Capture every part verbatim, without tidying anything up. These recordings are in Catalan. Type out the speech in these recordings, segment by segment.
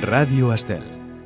Ràdio Estel.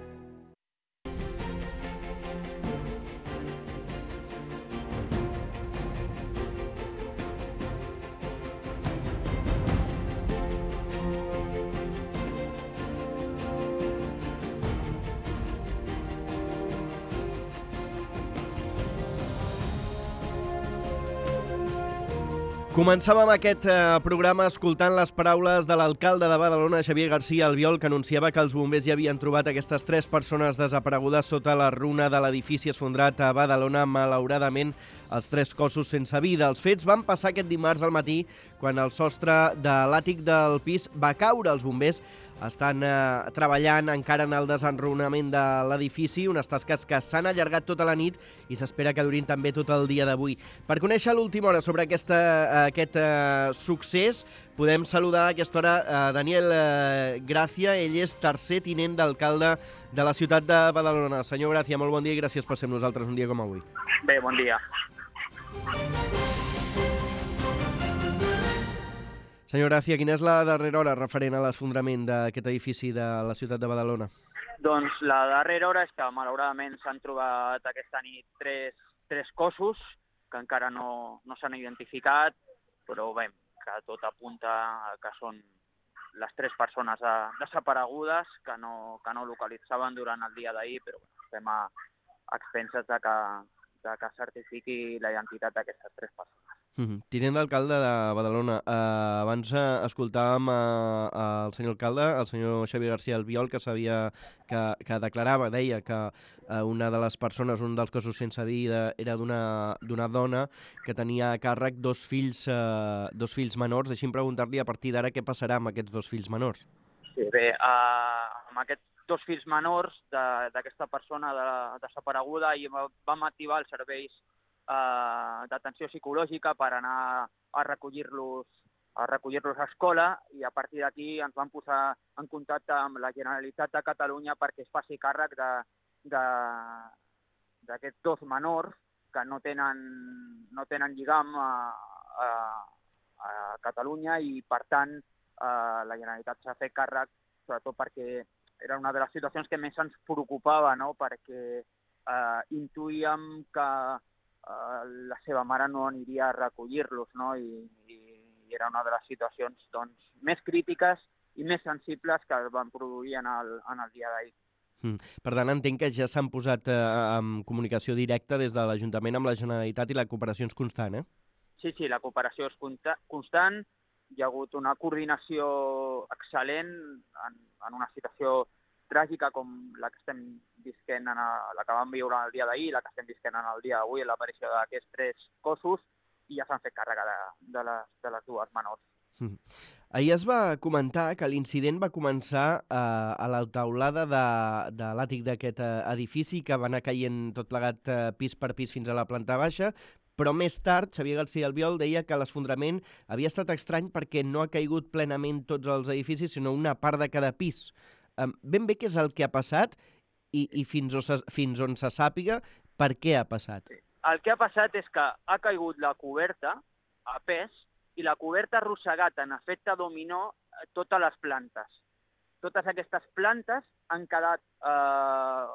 Començàvem aquest eh, programa escoltant les paraules de l'alcalde de Badalona, Xavier García Albiol, que anunciava que els bombers ja havien trobat aquestes tres persones desaparegudes sota la runa de l'edifici esfondrat a Badalona. Malauradament, els tres cossos sense vida. Els fets van passar aquest dimarts al matí, quan el sostre de l'àtic del pis va caure. Els bombers estan eh, treballant encara en el desenrunament de l'edifici, unes tasques que s'han allargat tota la nit i s'espera que durin també tot el dia d'avui. Per conèixer l'última hora sobre aquesta, aquest eh, succés, podem saludar a aquesta hora a Daniel eh, Gràcia. Ell és tercer tinent d'alcalde de la ciutat de Badalona. Senyor Gràcia, molt bon dia i gràcies per ser amb nosaltres un dia com avui. Bé, bon dia. Senyor Gràcia, quina és la darrera hora referent a l'esfondrament d'aquest edifici de la ciutat de Badalona? Doncs la darrera hora és que malauradament s'han trobat aquesta nit tres, tres cossos que encara no, no s'han identificat, però bé, que tot apunta que són les tres persones de, desaparegudes que no, que no localitzaven durant el dia d'ahir, però bé, estem a, a expenses de que, de que certifiqui la identitat d'aquestes tres persones. Mm-hmm. Tinent d'alcalde de Badalona, eh, abans eh, escoltàvem eh, el senyor alcalde, el senyor Xavier García Albiol, que sabia que, que declarava, deia que eh, una de les persones, un dels cossos sense vida, era d'una dona que tenia a càrrec dos fills, eh, dos fills menors. Deixi'm preguntar-li a partir d'ara què passarà amb aquests dos fills menors. Sí, bé, eh, amb aquests dos fills menors d'aquesta persona de, desapareguda i vam activar els serveis d'atenció psicològica per anar a recollir-los a recollir-los a escola, i a partir d'aquí ens vam posar en contacte amb la Generalitat de Catalunya perquè es faci càrrec d'aquests dos menors que no tenen, no tenen lligam a, a, a Catalunya, i per tant eh, la Generalitat s'ha fet càrrec, sobretot perquè era una de les situacions que més ens preocupava, no? Perquè eh, intuïem que la seva mare no aniria a recollir-los, no? I, i era una de les situacions doncs, més crítiques i més sensibles que es van produir en el, en el dia d'ahir. Mm. Per tant, entenc que ja s'han posat eh, en comunicació directa des de l'Ajuntament amb la Generalitat i la cooperació és constant, eh? Sí, sí, la cooperació és constant. Hi ha hagut una coordinació excel·lent en, en una situació tràgica com la que estem visquent, en el, la que vam viure el dia d'ahir, la que estem visquent en el dia d'avui, l'aparició d'aquests tres cossos, i ja s'han fet càrrega de, de, les, de les dues menors. Mm. Ahir es va comentar que l'incident va començar eh, a la taulada de, de l'àtic d'aquest eh, edifici, que va anar caient tot plegat eh, pis per pis fins a la planta baixa, però més tard Xavier García Albiol deia que l'esfondrament havia estat estrany perquè no ha caigut plenament tots els edificis, sinó una part de cada pis. Um, ben bé què és el que ha passat i, i fins, on se, fins on se sàpiga per què ha passat. El que ha passat és que ha caigut la coberta a pes i la coberta ha arrossegat en efecte dominó totes les plantes. Totes aquestes plantes han quedat, eh,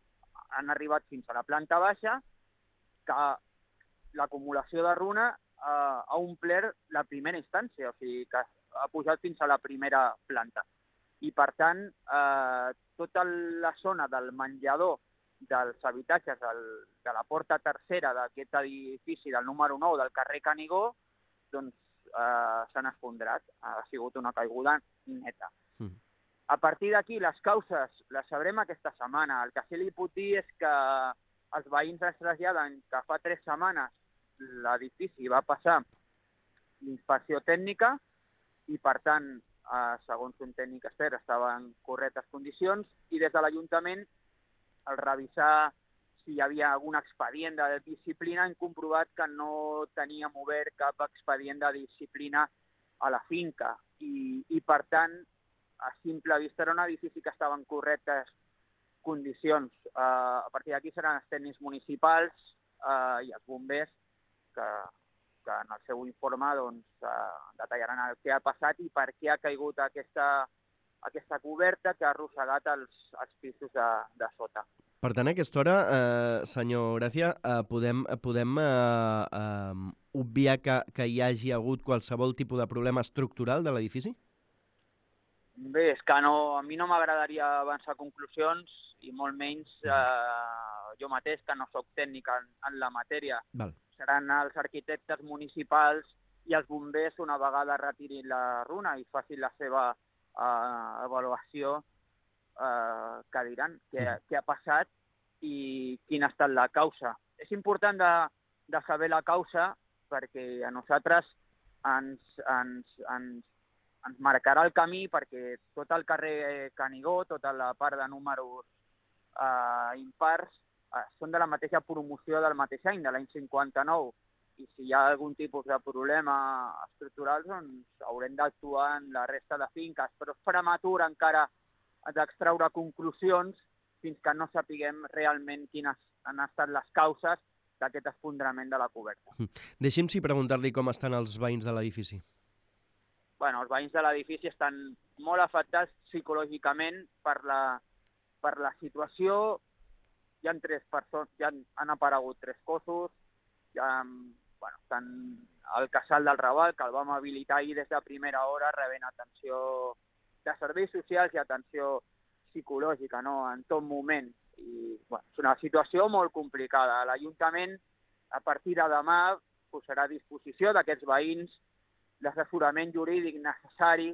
han arribat fins a la planta baixa, que l'acumulació de runa eh, ha omplert la primera instància, o sigui que ha pujat fins a la primera planta. I, per tant, eh, tota la zona del menjador dels habitatges del, de la porta tercera d'aquest edifici del número nou del carrer Canigó, doncs eh, s'han esfondrat. Ha sigut una caiguda neta. Mm. A partir d'aquí, les causes les sabrem aquesta setmana. El que sí li puc dir és que els veïns es traslladen que fa tres setmanes l'edifici va passar l'inspecció tècnica i, per tant, Uh, segons un tècnic expert, estava en correctes condicions, i des de l'Ajuntament, al revisar si hi havia algun expedient de disciplina, hem comprovat que no teníem obert cap expedient de disciplina a la finca. I, i per tant, a simple vista era un edifici que estava en correctes condicions. Uh, a partir d'aquí seran els tècnics municipals uh, i els bombers que... que en el seu informe doncs, eh, detallaran el que ha passat i per què ha caigut aquesta, aquesta coberta que ha arrossegat els, els pisos de, de sota. Per tant, a aquesta hora, eh, senyor Gràcia, eh, podem, podem eh, eh, obviar que, que hi hagi hagut qualsevol tipus de problema estructural de l'edifici? Bé, és que no, a mi no m'agradaria avançar conclusions i molt menys eh, jo mateix, que no sóc tècnic en, en la matèria. Val. Seran els arquitectes municipals i els bombers una vegada retirin la runa i facin la seva eh, avaluació eh, que diran què, Sí. què ha passat i quina ha estat la causa. És important de, de saber la causa perquè a nosaltres ens, ens, ens, ens marcarà el camí perquè tot el carrer Canigó, tota la part de números eh, impars, eh, són de la mateixa promoció del mateix any, de l'any cinquanta-nou. I si hi ha algun tipus de problema estructural, doncs haurem d'actuar en la resta de finques. Però és prematur encara d'extraure conclusions fins que no sapiguem realment quines han estat les causes d'aquest esfondrament de la coberta. Deixi'm si preguntar-li com estan els veïns de l'edifici. Bueno, els veïns de l'edifici estan molt afectats psicològicament per la, per la situació. Hi ha tres persones, ja han, han aparegut tres cossos, ja, bueno, estan al casal del Raval, que el vam habilitar ahir des de primera hora, rebent atenció de serveis socials i atenció psicològica, no?, en tot moment. I, bueno, és una situació molt complicada. L'Ajuntament, a partir de demà, posarà a disposició d'aquests veïns l'assessorament jurídic necessari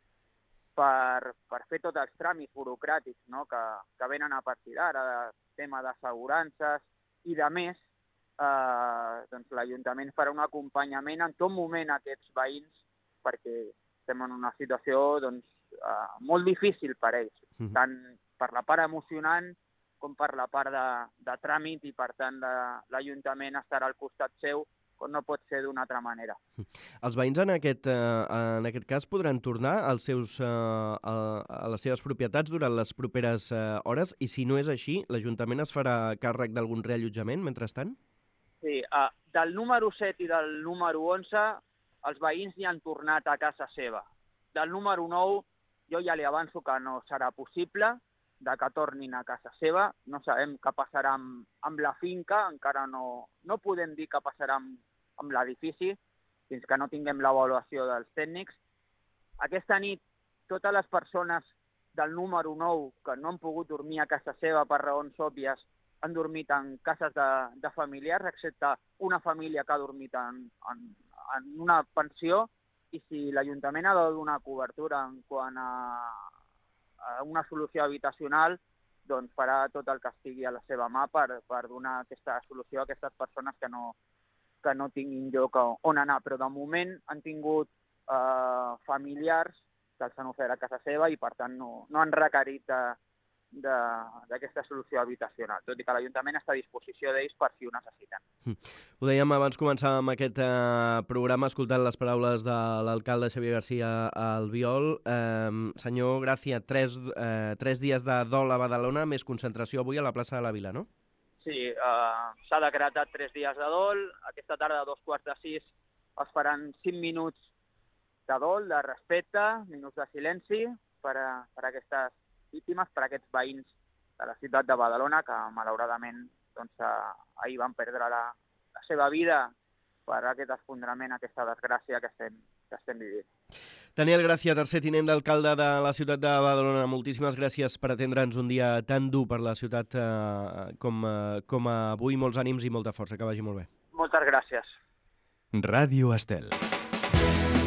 per, per fer tots els tràmits burocràtics, no?, que, que venen a partir d'ara, de tema d'assegurances i de més. Eh, doncs l'Ajuntament farà un acompanyament en tot moment a aquests veïns perquè estem en una situació doncs, eh, molt difícil per ells, mm-hmm. tant per la part emocionant com per la part de, de tràmit i, per tant, l'Ajuntament estarà al costat seu com no pot ser d'una altra manera. Els veïns en aquest, eh, en aquest cas podran tornar als seus, eh, a, a les seves propietats durant les properes eh, hores i si no és així, l'Ajuntament es farà càrrec d'algun reallotjament mentrestant? Sí, eh, del número set i del número onze els veïns hi han tornat a casa seva. Del número nou jo ja li avanço que no serà possible de que tornin a casa seva. No sabem què passarà amb, amb la finca, encara no, no podem dir què passarà amb, amb l'edifici fins que no tinguem l'avaluació dels tècnics. Aquesta nit, totes les persones del número nou que no han pogut dormir a casa seva per raons òbvies han dormit en cases de, de familiars, excepte una família que ha dormit en, en, en una pensió, i si l'Ajuntament ha de donar cobertura en quant a una solució habitacional, doncs farà tot el que estigui a la seva mà per, per donar aquesta solució a aquestes persones que no, que no tinguin lloc on anar. Però de moment han tingut eh, familiars que els han ofert a casa seva i per tant no, no han requerit d'aquesta solució habitacional, tot i que l'Ajuntament està a disposició d'ells per si ho necessiten. Ho dèiem abans començar amb aquest eh, programa escoltant les paraules de l'alcalde Xavier Garcia Albiol. Eh, senyor Gràcia, tres, eh, tres dies de dol a Badalona, més concentració avui a la plaça de la Vila, no? Sí, eh, s'ha decretat tres dies de dol. Aquesta tarda, a dos quarts de sis, es faran cinc minuts de dol, de respecte, minuts de silenci per a, per a aquestes víctimes, per a aquests veïns de la ciutat de Badalona que malauradament doncs, ahir van perdre la, la seva vida per aquest esfondrament, aquesta desgràcia que estem, que estem vivint. Daniel Gràcia, tercer tinent d'alcalde de la ciutat de Badalona, moltíssimes gràcies per atendre'ns un dia tan dur per la ciutat eh, com, eh, com avui. Molts ànims i molta força, que vagi molt bé. Moltes gràcies. Ràdio Estel.